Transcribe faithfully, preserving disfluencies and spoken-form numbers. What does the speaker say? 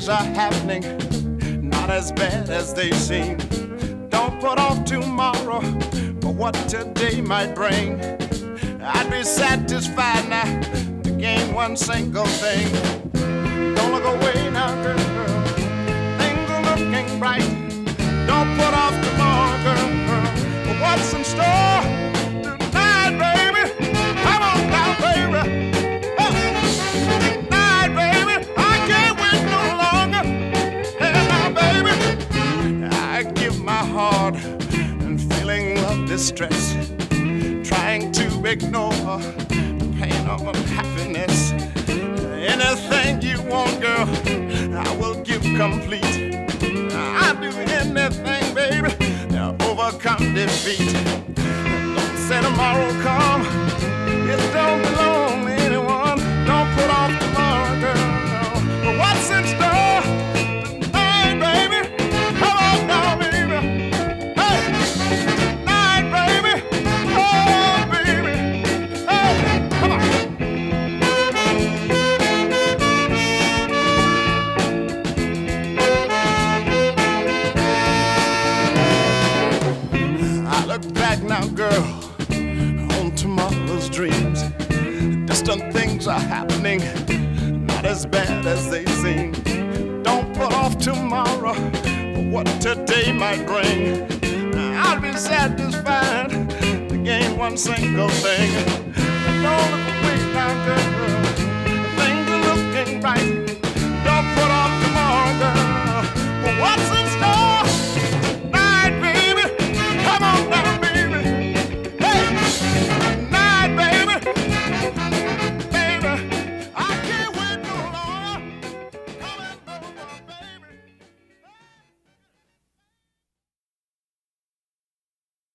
things are happening, not as bad as they seem. Don't put off tomorrow for what today might bring. I'd be satisfied now to gain one single thing. Don't look away now, girl. Things are looking bright. Don't put off tomorrow, girl, for what's in store tonight, baby. Come on now, baby. Oh, tonight, baby, I can't wait no longer. Hey, now, baby, I give my heart and feeling of distress, trying to ignore the pain of unhappiness. Anything you want, girl, I will give complete. I'll do anything, baby, to overcome defeat. Don't say tomorrow come, it don't belong to anyone. Don't put off tomorrow, girl, but what's in store tonight, baby? Come on now, baby. Hey, tonight, baby. Oh, baby. Hey, come on. Look back now, girl, on tomorrow's dreams. Distant things are happening, not as bad as they seem. Don't put off tomorrow for what today might bring. I'll be satisfied to gain one single thing. Don't look away now, girl.